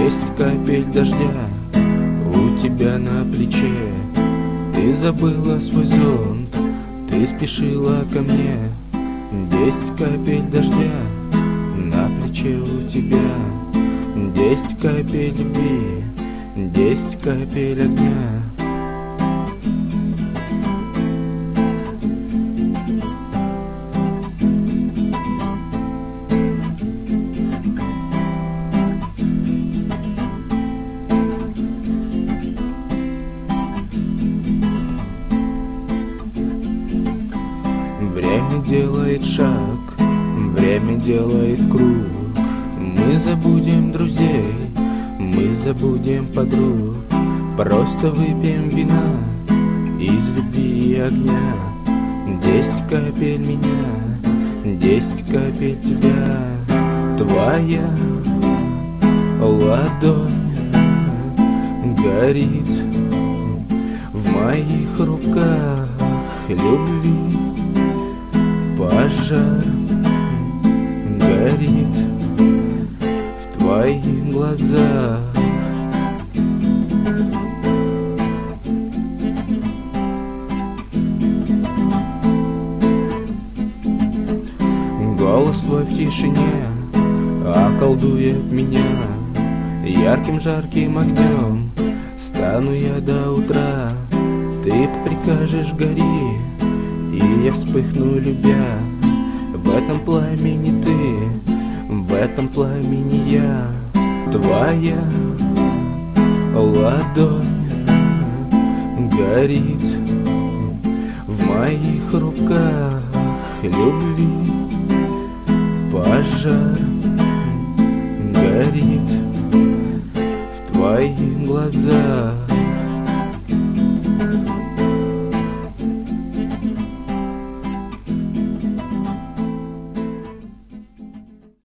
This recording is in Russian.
10 капель дождя у тебя на плече. Ты забыла свой зонт, ты спешила ко мне. 10 капель дождя на плече у тебя. 10 капель любви, 10 капель огня. Время делает шаг, время делает круг. Мы забудем друзей, мы забудем подруг. Просто выпьем вина из любви и огня. 10 капель меня, 10 капель тебя. Твоя ладонь горит в моих руках. Любви пожар горит в твоих глазах. Голос твой в тишине околдует меня. Ярким жарким огнем стану я до утра. Ты прикажешь гори, и я вспыхну, любя. В этом пламени ты, в этом пламени я. Твоя ладонь горит в моих руках. Любви пожар горит в твоих глазах.